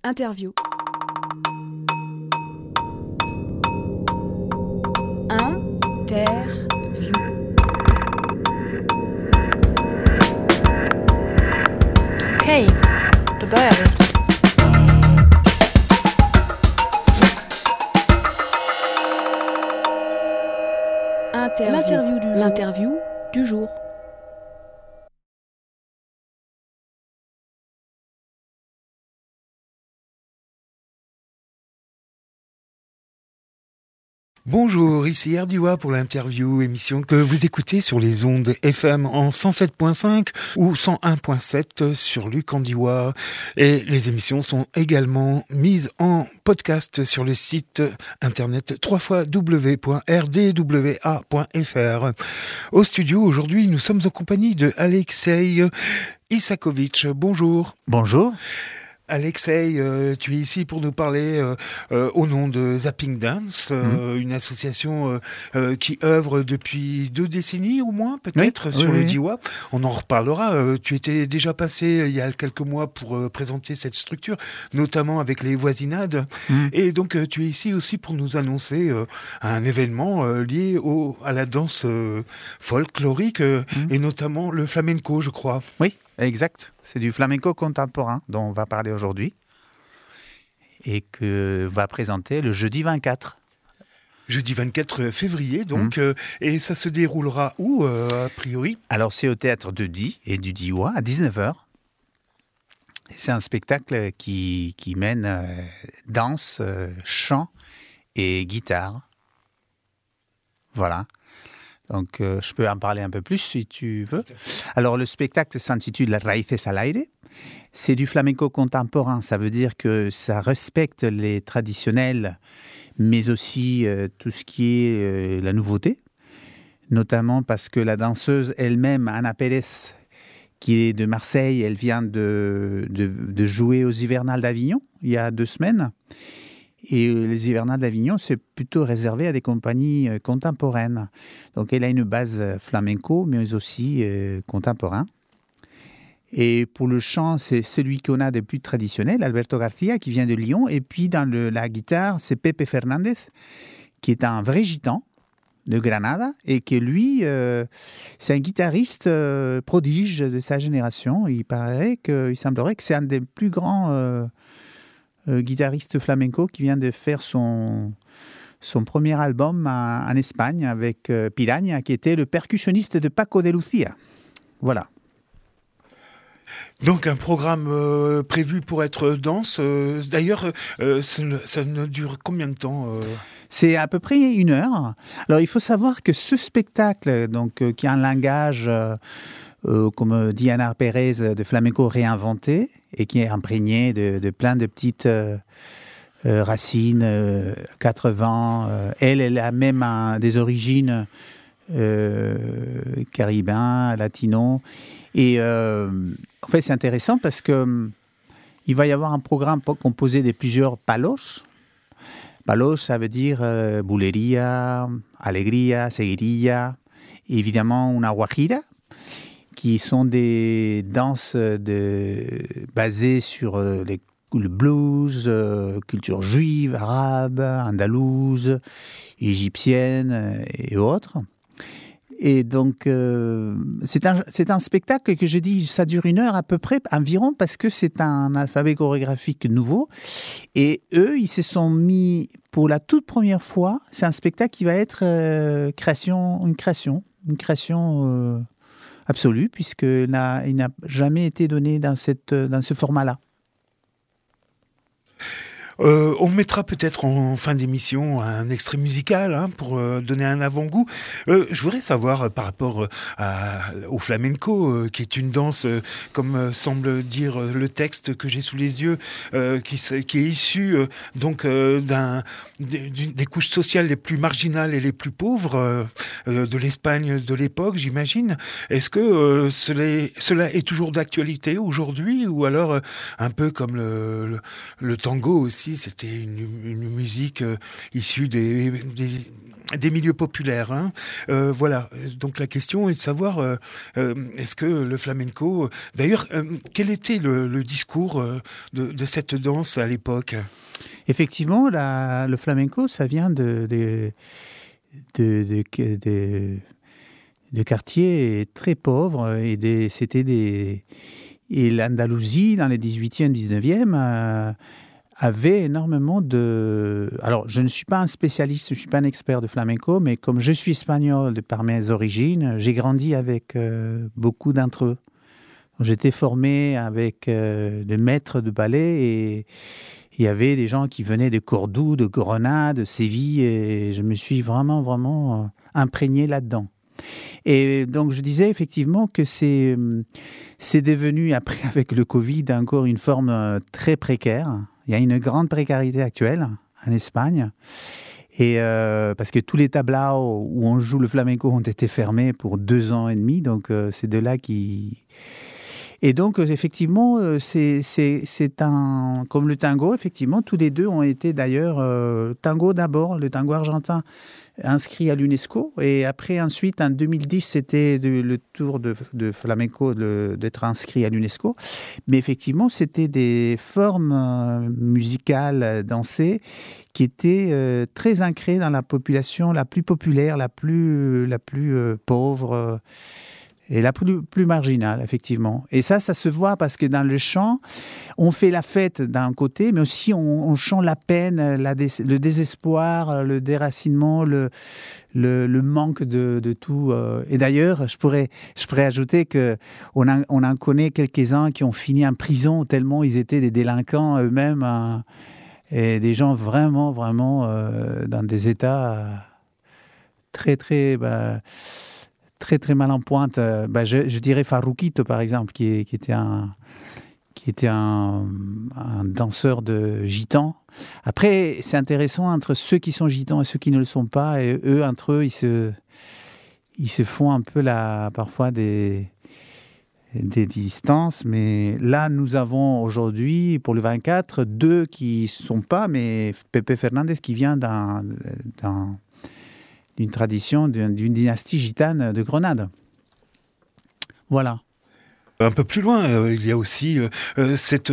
Interview. Interview. Okej, då börjar vi. L'interview du jour. Bonjour, ici Erdiwa pour l'interview, émission que vous écoutez sur les ondes FM en 107.5 ou 101.7 sur Lucandiwa. Et les émissions sont également mises en podcast sur le site internet www.rdwa.fr. Au studio, aujourd'hui, nous sommes en compagnie de Alexei Isakovitch. Bonjour. Bonjour. Alexei, tu es ici pour nous parler au nom de Zapping Dance, une association qui œuvre depuis 2 décennies au moins, peut-être, sur le Diois. On en reparlera. Tu étais déjà passé il y a quelques mois pour présenter cette structure, notamment avec les voisinades. Et donc, tu es ici aussi pour nous annoncer un événement lié à la danse folklorique et notamment le flamenco, je crois. Oui. Exact, c'est du flamenco contemporain dont on va parler aujourd'hui et que va présenter le jeudi 24. Jeudi 24 février, donc, et ça se déroulera où, a priori ? Alors, c'est au théâtre de Die et du Diois à 19h. C'est un spectacle qui mène danse, chant et guitare. Voilà. Donc, je peux en parler un peu plus si tu veux. Alors, le spectacle s'intitule Raíces al aire. C'est du flamenco contemporain. Ça veut dire que ça respecte les traditionnels, mais aussi tout ce qui est la nouveauté. Notamment parce que la danseuse elle-même, Ana Pérez, qui est de Marseille, elle vient de jouer aux Hivernales d'Avignon il y a 2 semaines. Et les Hivernales d'Avignon, c'est plutôt réservé à des compagnies contemporaines. Donc, elle a une base flamenco, mais aussi contemporain. Et pour le chant, c'est celui qu'on a de plus traditionnel, Alberto Garcia, qui vient de Lyon. Et puis, dans la guitare, c'est Pepe Fernandez, qui est un vrai gitan de Granada. Et que lui, c'est un guitariste prodige de sa génération. Il semblerait que c'est un des plus grands... guitariste flamenco qui vient de faire son premier album en Espagne avec Piranha, qui était le percussionniste de Paco de Lucia. Voilà. Donc un programme prévu pour être danse. D'ailleurs, ça ne dure combien de temps C'est à peu près 1 heure. Alors il faut savoir que ce spectacle, donc, qui a un langage... comme dit Ana Pérez, de flamenco réinventé et qui est imprégné de plein de petites racines, 80. Elle a même des origines caribéennes, latino. Et en fait, c'est intéressant parce que il va y avoir un programme composé de plusieurs palos. Palos, ça veut dire bulería, alegría, seguirilla, et évidemment una guajira, qui sont des danses basées sur le blues, culture juive, arabe, andalouse, égyptienne et autres. Et donc, c'est un spectacle que j'ai dit, ça dure 1 heure à peu près, environ, parce que c'est un alphabet chorégraphique nouveau. Et eux, ils se sont mis, pour la toute première fois, c'est un spectacle qui va être une création absolue, puisqu'il n'a jamais été donné dans ce format-là. On mettra peut-être en fin d'émission un extrait musical pour donner un avant-goût. Je voudrais savoir par rapport au flamenco, qui est une danse, comme semble dire le texte que j'ai sous les yeux, qui est issu donc des couches sociales les plus marginales et les plus pauvres de l'Espagne de l'époque, j'imagine. Est-ce que cela est toujours d'actualité aujourd'hui, ou alors un peu comme le tango aussi? aussi, c'était une musique issue des milieux populaires. Hein. Voilà. Donc la question est de savoir est-ce que le flamenco... D'ailleurs, quel était le discours de cette danse à l'époque ? Effectivement, le flamenco, ça vient de quartiers très pauvres et l'Andalousie, dans les 18e, 19e, avait énormément de... Alors, je ne suis pas un spécialiste, je ne suis pas un expert de flamenco, mais comme je suis espagnol par mes origines, j'ai grandi avec beaucoup d'entre eux. J'étais formé avec des maîtres de ballet et il y avait des gens qui venaient de Cordoue, de Grenade, de Séville, et je me suis vraiment imprégné là-dedans. Et donc, je disais effectivement que c'est devenu, après, avec le Covid, encore une forme très précaire. Il y a une grande précarité actuelle en Espagne. Et parce que tous les tablaos où on joue le flamenco ont été fermés pour 2 ans et demi. Donc, c'est de là qui... Et donc, effectivement, c'est comme le tango, effectivement, tous les deux ont été d'ailleurs, tango d'abord, le tango argentin inscrit à l'UNESCO, et après, ensuite, en 2010, c'était le tour de flamenco d'être inscrit à l'UNESCO. Mais effectivement, c'était des formes musicales dansées qui étaient très ancrées dans la population la plus populaire, la plus pauvre, et la plus marginale, effectivement. Et ça se voit parce que dans le chant, on fait la fête d'un côté, mais aussi on chante la peine, le désespoir, le déracinement, le manque de tout. Et d'ailleurs, je pourrais ajouter qu'on en connaît quelques-uns qui ont fini en prison tellement ils étaient des délinquants eux-mêmes, hein, et des gens vraiment dans des états très mal en pointe. Je dirais Farruquito, par exemple, qui était un danseur de gitans. Après, c'est intéressant entre ceux qui sont gitans et ceux qui ne le sont pas. Et eux, entre eux, ils se font un peu parfois des distances. Mais là, nous avons aujourd'hui, pour le 24, 2 qui ne sont pas, mais Pepe Fernandez qui vient d'une tradition, d'une dynastie gitane de Grenade. Voilà. Un peu plus loin, il y a aussi cette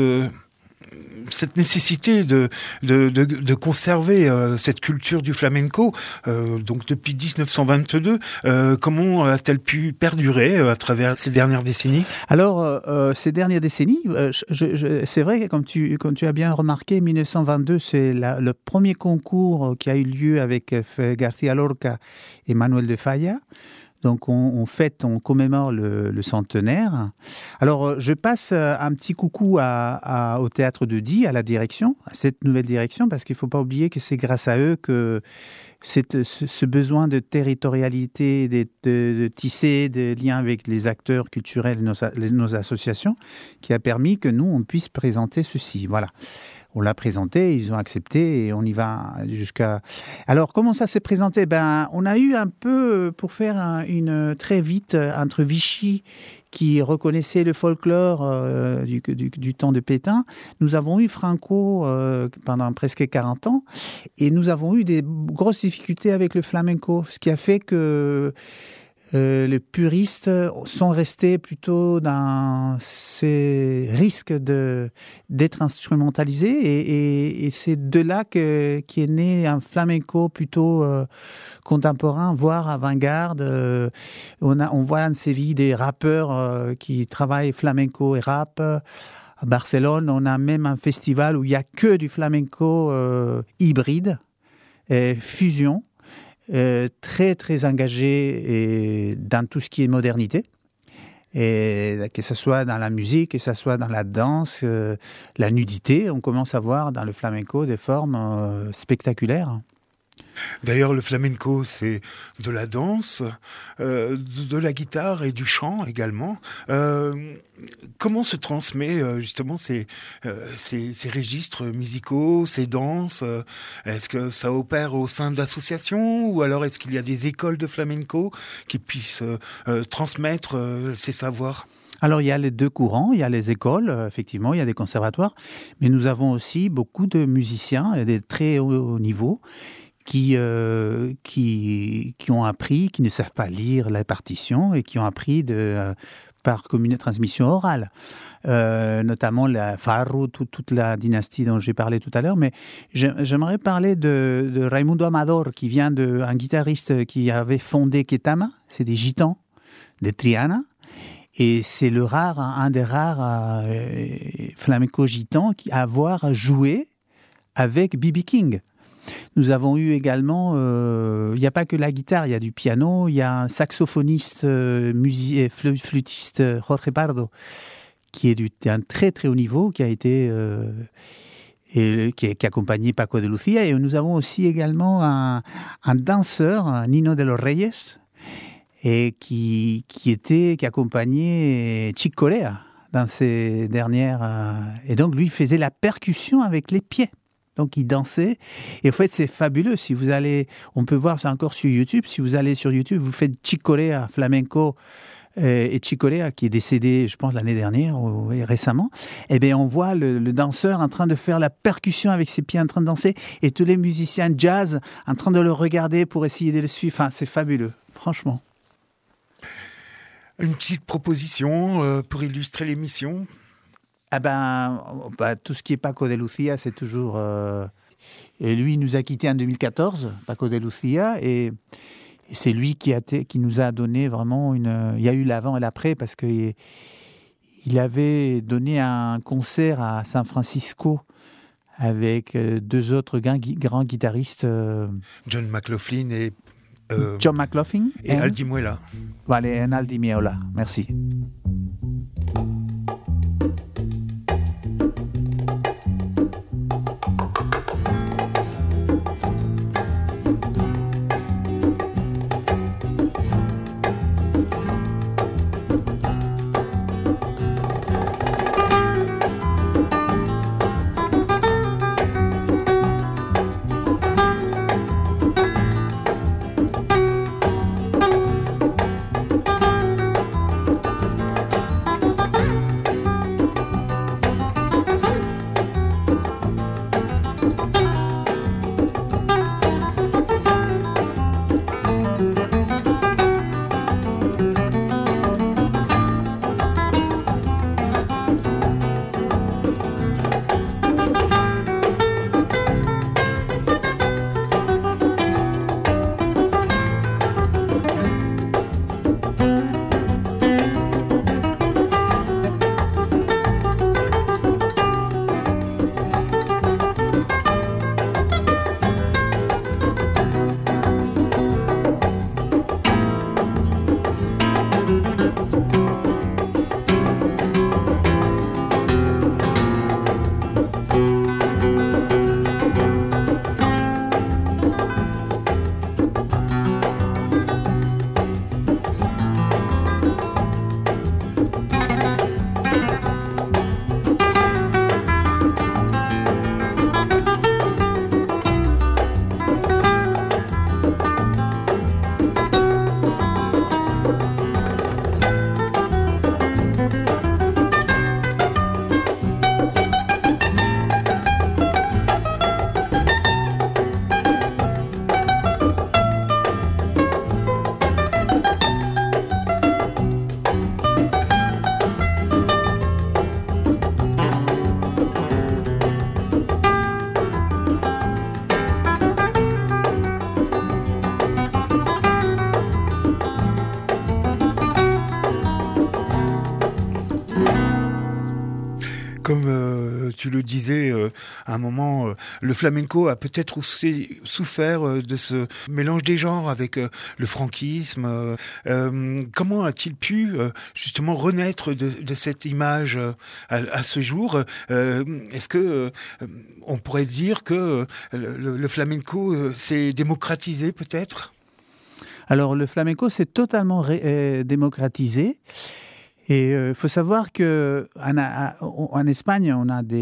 nécessité de conserver cette culture du flamenco. Donc depuis 1922, comment a-t-elle pu perdurer à travers ces dernières décennies ? Alors, ces dernières décennies, c'est vrai que comme tu as bien remarqué, 1922, c'est le premier concours qui a eu lieu avec García Lorca et Manuel de Falla. Donc, on commémore le centenaire. Alors, je passe un petit coucou au Théâtre de Die, à la direction, à cette nouvelle direction, parce qu'il ne faut pas oublier que c'est grâce à eux que ce besoin de territorialité, de tisser des liens avec les acteurs culturels, nos associations, qui a permis que nous, on puisse présenter ceci. Voilà. On l'a présenté, ils ont accepté et on y va jusqu'à... Alors, comment ça s'est présenté ? On a eu un peu, pour faire très vite, entre Vichy, qui reconnaissait le folklore du temps de Pétain, nous avons eu Franco pendant presque 40 ans, et nous avons eu des grosses difficultés avec le flamenco, ce qui a fait que les puristes sont restés plutôt dans ces risques d'être instrumentalisés, et c'est de là qui est né un flamenco plutôt contemporain, voire avant-garde. On voit en Séville des rappeurs qui travaillent flamenco et rap. À Barcelone, on a même un festival où il n'y a que du flamenco hybride, fusion. Très très engagé dans tout ce qui est modernité, et que ce soit dans la musique, que ce soit dans la danse, la nudité, on commence à voir dans le flamenco des formes spectaculaires. D'ailleurs, le flamenco, c'est de la danse, de la guitare et du chant également. Comment se transmet justement ces registres musicaux, ces danses ? Est-ce que ça opère au sein d'associations, ou alors est-ce qu'il y a des écoles de flamenco qui puissent transmettre ces savoirs ? Alors, il y a les deux courants, il y a les écoles, effectivement, il y a des conservatoires, mais nous avons aussi beaucoup de musiciens, et des très hauts niveaux, qui ont appris, qui ne savent pas lire la partition et qui ont appris par transmission orale. Notamment la Faro, toute la dynastie dont j'ai parlé tout à l'heure, mais j'aimerais parler de Raimundo Amador, qui vient un guitariste qui avait fondé Ketama, c'est des gitans de Triana, et c'est un des rares flamenco gitans à avoir joué avec B.B. King. Nous avons eu également, il n'y a pas que la guitare, il y a du piano, il y a un saxophoniste, flûtiste, Jorge Pardo, qui est d'un très très haut niveau, qui a été qui accompagnait Paco de Lucia. Et nous avons aussi également un danseur, Nino de los Reyes, et qui accompagnait Chick Corea dans ses dernières. Et donc lui faisait la percussion avec les pieds. Donc, il dansait. Et en fait, c'est fabuleux. Si vous allez, on peut voir ça encore sur YouTube. Si vous allez sur YouTube, vous faites Chick Corea, flamenco, et Chick Corea, qui est décédé, je pense, l'année dernière ou récemment. Eh bien, on voit le danseur en train de faire la percussion avec ses pieds, en train de danser, et tous les musiciens jazz en train de le regarder pour essayer de le suivre. Enfin, c'est fabuleux, franchement. Une petite proposition pour illustrer l'émission. Tout ce qui est Paco de Lucia, c'est toujours... Et lui, il nous a quittés en 2014, Paco de Lucia, et c'est lui qui nous a donné vraiment Il y a eu l'avant et l'après, parce qu'il avait donné un concert à San Francisco avec deux autres grands guitaristes. John McLaughlin et... John McLaughlin et Aldi Meola. Voilà, un Aldi Meola. Merci. Comme tu le disais à un moment, le flamenco a peut-être aussi souffert de ce mélange des genres avec le franquisme. Comment a-t-il pu justement renaître de cette image à ce jour? Est-ce que on pourrait dire que le flamenco s'est démocratisé peut-être? Alors le flamenco s'est totalement démocratisé. Et il faut savoir qu'en Espagne, on a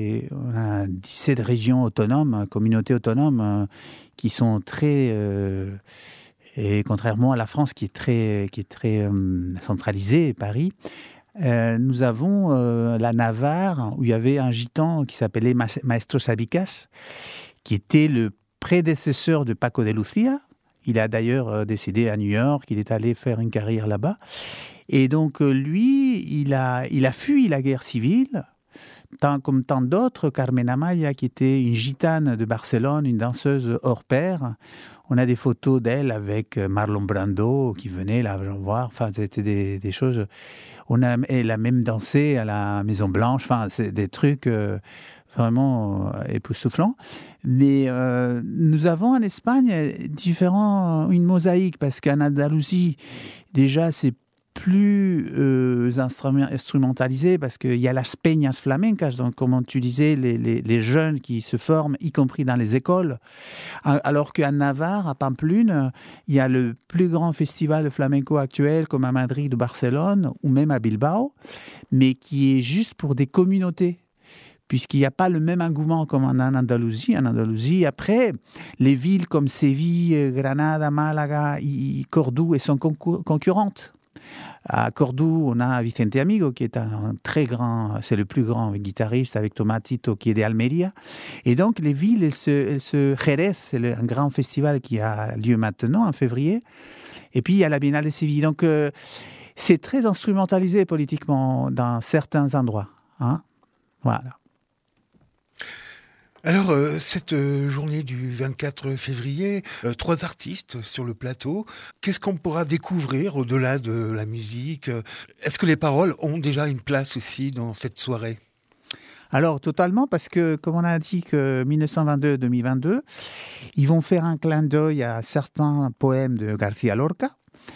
17 régions autonomes, communautés autonomes, qui sont très... et contrairement à la France, qui est très centralisée, Paris, nous avons la Navarre, où il y avait un gitan qui s'appelait Maestro Sabicas, qui était le prédécesseur de Paco de Lucia. Il a d'ailleurs décédé à New York, il est allé faire une carrière là-bas. Et donc lui, il a fui la guerre civile, comme tant d'autres. Carmen Amaya, qui était une gitane de Barcelone, une danseuse hors pair. On a des photos d'elle avec Marlon Brando qui venait la voir. Enfin, c'était des choses. Elle a même dansé à la Maison Blanche. Enfin, c'est des trucs vraiment époustouflants. Mais nous avons en Espagne une mosaïque, parce qu'en Andalousie, déjà, c'est plus instrumentalisé, parce qu'il y a las peñas flamencas, donc comme tu disais, les jeunes qui se forment, y compris dans les écoles, alors qu'à Navarre, à Pamplune, il y a le plus grand festival de flamenco actuel, comme à Madrid ou Barcelone, ou même à Bilbao, mais qui est juste pour des communautés, puisqu'il n'y a pas le même engouement comme en Andalousie. En Andalousie, après, les villes comme Séville, Granada, Malaga, Cordoue, elles sont concurrentes. À Cordoue, on a Vicente Amigo, qui est c'est le plus grand guitariste, avec Tomatito, qui est d'Almeria. Et donc, les villes, Jerez, c'est un grand festival qui a lieu maintenant, en février. Et puis, il y a la Biennale de Séville. Donc, c'est très instrumentalisé politiquement dans certains endroits. Hein. Voilà. Alors, cette journée du 24 février, 3 artistes sur le plateau. Qu'est-ce qu'on pourra découvrir au-delà de la musique ? Est-ce que les paroles ont déjà une place aussi dans cette soirée ? Alors, totalement, parce que, comme on a dit que 1922-2022, ils vont faire un clin d'œil à certains poèmes de García Lorca.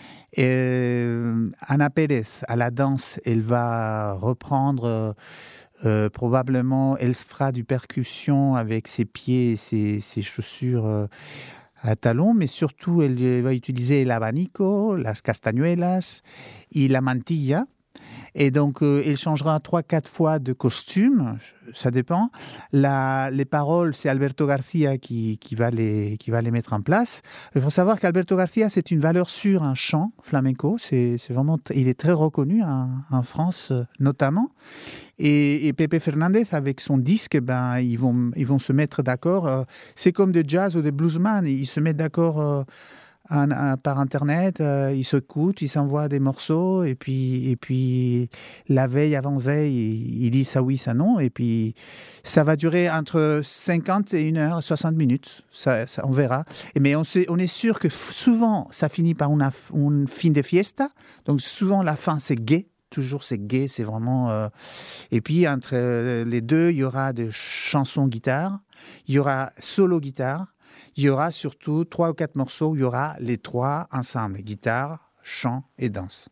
Et Ana Pérez, à la danse, elle va reprendre... probablement, elle fera du percussion avec ses pieds et ses chaussures à talons, mais surtout, elle va utiliser l'abanico, las castañuelas et la mantilla. Et donc, elle changera 3-4 fois de costume, ça dépend. Les paroles, c'est Alberto Garcia qui va les mettre en place. Il faut savoir qu'Alberto Garcia, c'est une valeur sûre, un chant flamenco. C'est vraiment, il est très reconnu en France, notamment. Et Pepe Fernandez, avec son disque, ils vont se mettre d'accord. C'est comme des jazz ou des bluesman. Ils se mettent d'accord par Internet, ils s'écoutent, ils s'envoient des morceaux, et puis la veille, avant-veille, ils disent ça oui, ça non, et puis ça va durer entre 50 et 1 heure, 60 minutes, ça, on verra. Mais on est sûr que souvent, ça finit par une fin de fiesta, donc souvent la fin c'est gai. Toujours c'est gai, c'est vraiment... Et puis entre les deux, il y aura des chansons guitare, il y aura solo guitare, il y aura surtout 3 ou 4 morceaux où il y aura les 3 ensemble, guitare, chant et danse.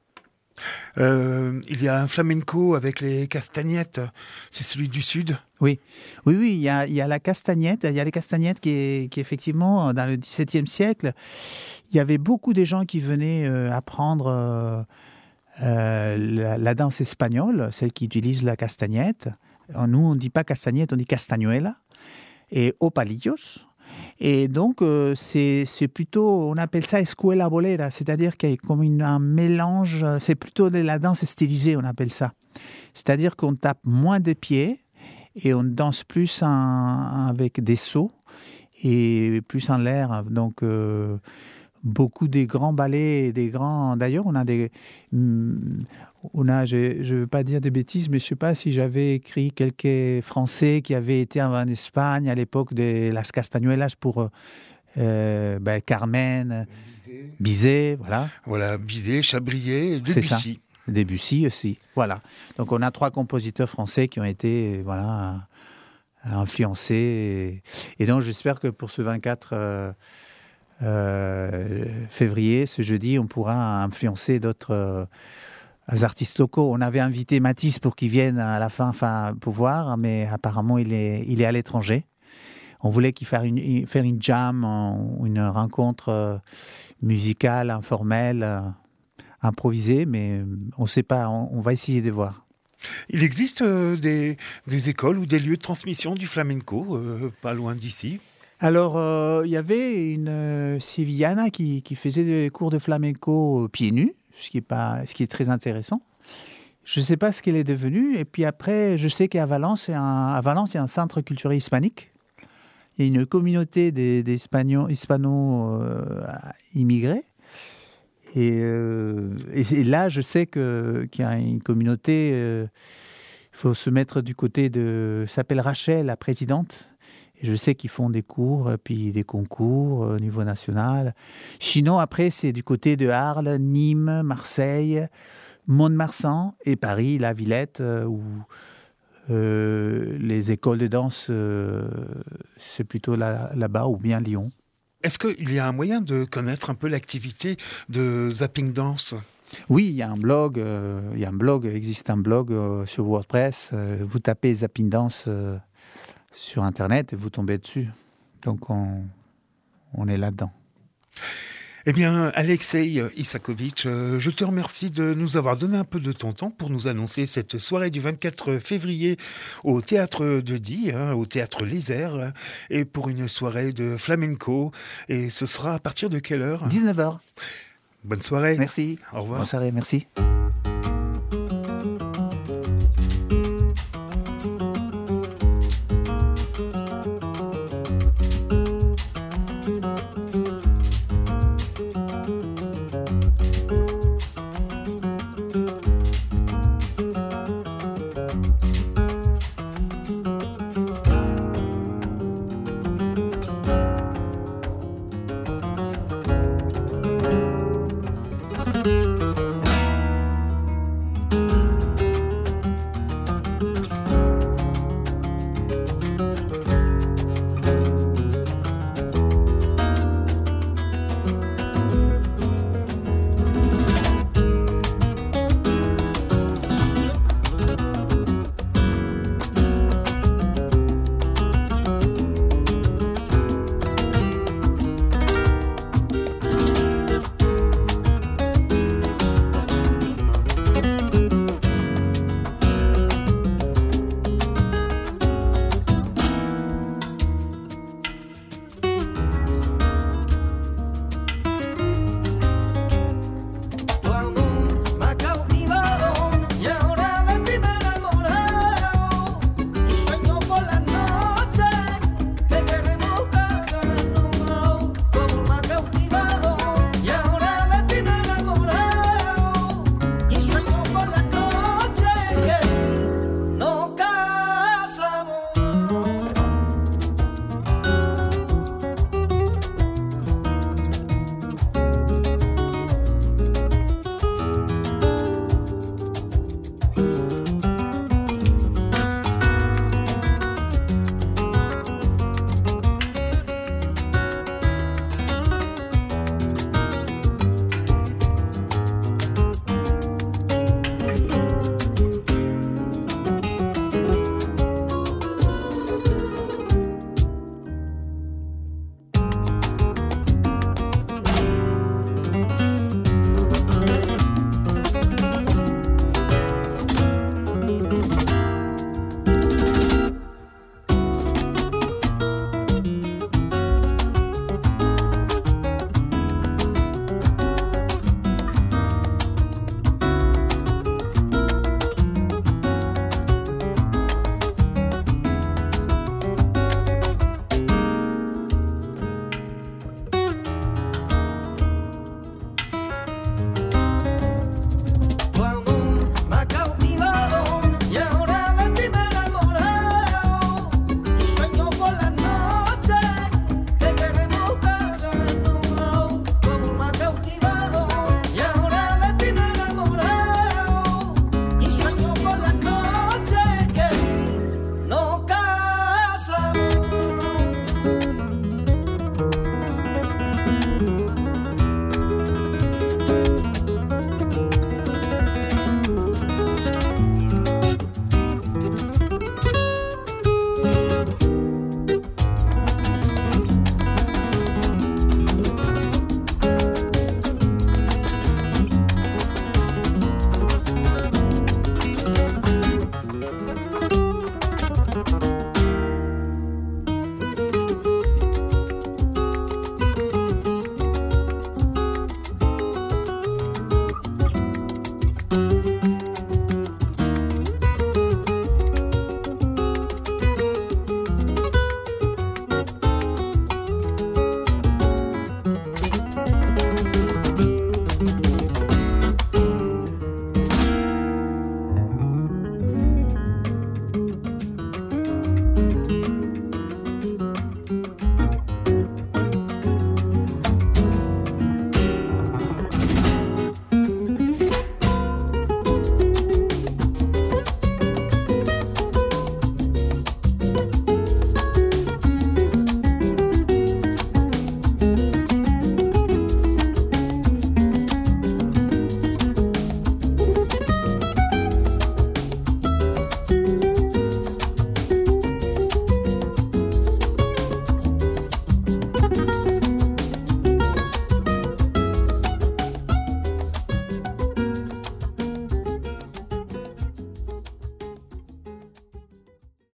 Il y a un flamenco avec les castagnettes, c'est celui du Sud ? Oui, il y a la castagnette, il y a les castagnettes qui effectivement, dans le XVIIe siècle, il y avait beaucoup de gens qui venaient apprendre... la danse espagnole, celle qui utilise la castagnette. Nous, on ne dit pas castagnette, on dit castañuela et opalillos. Et donc, c'est plutôt, on appelle ça escuela bolera, c'est-à-dire qu'il y a comme un mélange, c'est plutôt de la danse stylisée, on appelle ça. C'est-à-dire qu'on tape moins de pieds et on danse plus avec des sauts et plus en l'air. Donc, beaucoup des grands ballets, D'ailleurs, on a je ne veux pas dire des bêtises, mais je ne sais pas si j'avais écrit quelques Français qui avaient été en Espagne à l'époque de Las Castañuelas pour Carmen, Bizet, voilà. Voilà, Bizet, Chabrier, Debussy. Debussy aussi, voilà. Donc on a 3 compositeurs français qui ont été influencés. Et donc j'espère que pour ce 24... février, ce jeudi, on pourra influencer d'autres artistes locaux. On avait invité Matisse pour qu'il vienne à la fin pour voir, mais apparemment il est à l'étranger. On voulait qu'il fasse une jam, une rencontre musicale, informelle, improvisée, mais on ne sait pas, on va essayer de voir. Il existe des écoles ou des lieux de transmission du flamenco, pas loin d'ici ? Alors, il y avait une Sevillana qui faisait des cours de flamenco pieds nus, ce qui est très intéressant. Je ne sais pas ce qu'elle est devenue. Et puis après, je sais qu'à Valence, il y a un centre culturel hispanique. Il y a une communauté des hispano-immigrés. Et là, je sais qu'il y a une communauté... il faut se mettre du côté de... s'appelle Rachel, la présidente. Et je sais qu'ils font des cours, puis des concours au niveau national. Sinon, après, c'est du côté de Arles, Nîmes, Marseille, Mont-de-Marsan et Paris, la Villette, où les écoles de danse, c'est plutôt là-bas, ou bien Lyon. Est-ce qu'il y a un moyen de connaître un peu l'activité de Zapping Dance ? Oui, il y a un blog, existe un blog sur WordPress. Vous tapez Zapping Dance sur Internet et vous tombez dessus. Donc on est là-dedans. Eh bien, Alexei Isakovitch, je te remercie de nous avoir donné un peu de ton temps pour nous annoncer cette soirée du 24 février au Théâtre de Die, au Théâtre Les Airs, et pour une soirée de flamenco. Et ce sera à partir de quelle heure ? 19h. Bonne soirée. Merci. Au revoir. Bonne soirée, merci.